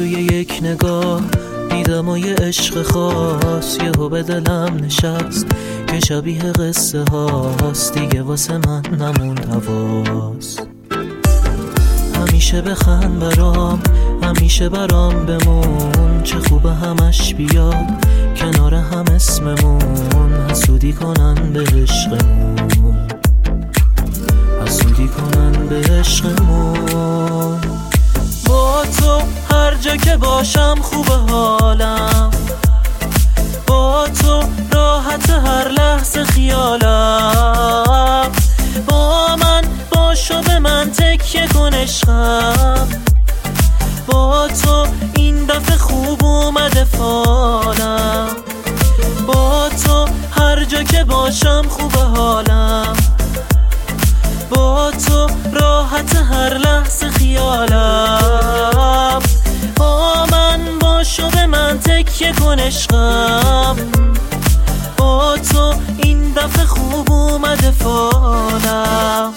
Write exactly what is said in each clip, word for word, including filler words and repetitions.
توی یک نگاه دیدم و یه عشق خاص یهو به دلم نشست که شبیه قصه هاست، دیگه واسه من نموند حواس. همیشه بخند برام، همیشه برام بمون، چه خوبه همش بیاد کنار هم اسممون. حسودی کنن به عشقمون، حسودی کنن به عشقمون. با تو هر جا که باشم خوبه حالم، با تو راحت هر لحظه خیالم. با من باشو به من تکیه کن عشقم، با تو این دفعه خوب اومده فالم. با تو هر جا که باشم خوبه حالم، با تو راحت هر لحظه خیالم. با من باشو به من تکیه کن عشقم، با تو این دفعه خوب اومده فالم.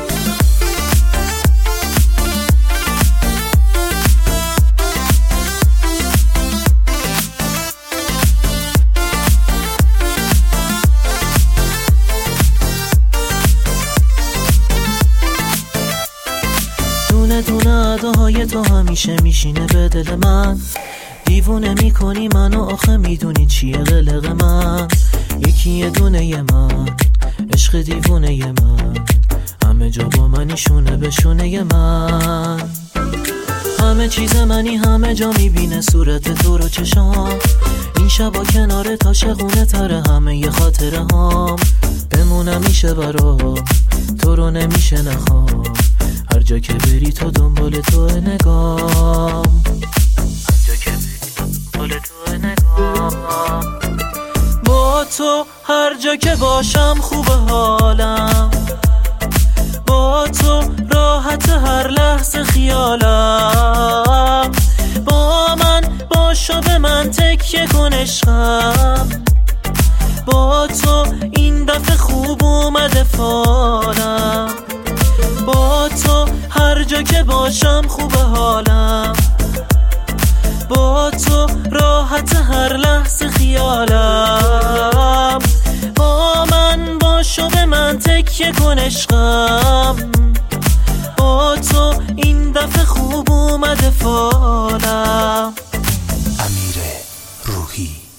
دونه دونه اداهای تو همیشه میشینه به دل من، دیوونه میکنی منو آخه میدونی چیه قلق من. یکی یه دونه ی من، عشق دیوونه ی من، همه جا با منی شونه به شونه ی من. همه چیز منی همه جا میبینه صورت تو رو چشام، این شبا کنار تا شقونه تره همه ی خاطره هام. بمونم میشه برام تو رو نمیشه نخوام، هر جا که بری تو دنبال تو نگام، هر جا که بری دنبال تو نگام. با تو هر جا که باشم خوبه حالم، با تو راحت هر لحظه خیالم. با من باشو به من تکیه کن عشقم، با تو این دفعه خوب اومده فالم. با تو هر جا که باشم خوبه حالم، با تو راحت هر لحظه خیالم. با من باشو به من تکیه کن عشقم، با تو این دفعه خوب اومده فالم. امیر روحی.